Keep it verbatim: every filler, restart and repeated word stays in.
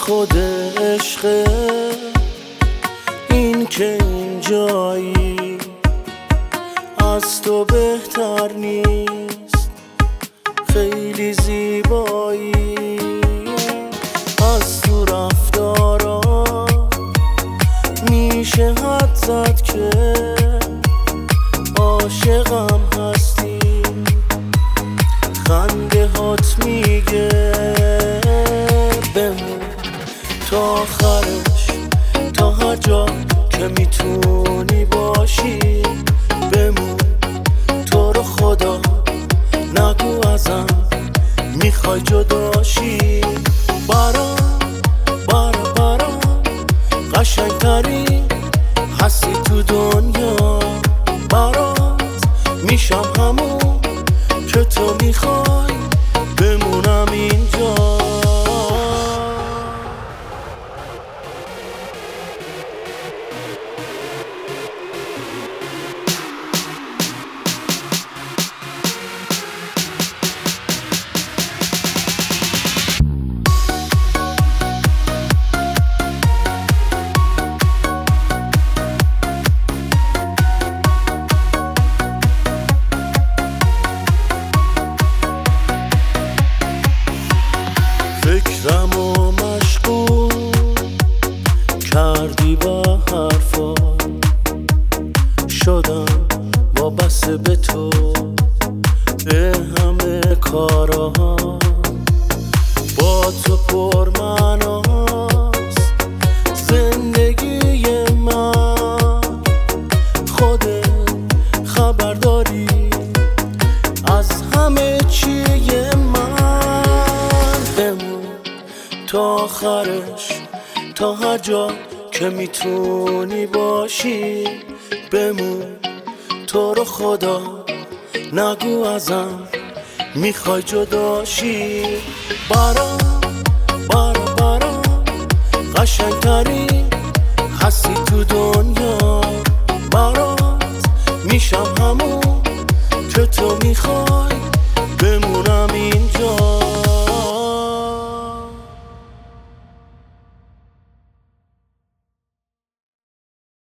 خود عشق این که اینجایی از تو بهتر نیست، خیلی زیبایی. از تو رفتارا میشه حد زد که عاشقم هستی. خنده هات میگه بمون تا آخرش، تا هر جا که میتونی باشی بمون. تو رو خدا نگو ازم میخوای جداشی. برام برام برام قشنگترین هستی تو دنیا. برات میشم همون که تو میخوای، بمونم اینجا. فکرم و مشغول کردی با حرفا، شدم وابسته به تو به همه کارها. با تو پرمعناست زندگی من، خودت خبر داری از همه چی من. بمون تا آخرش، تا هر جا که میتونی باشی بمون. تو رو خدا نگو ازم میخوای جداشی. برام برام برام قشنگترین هستی تو دنیا. برات میشم همون که تو میخوای، بمونم اینجا.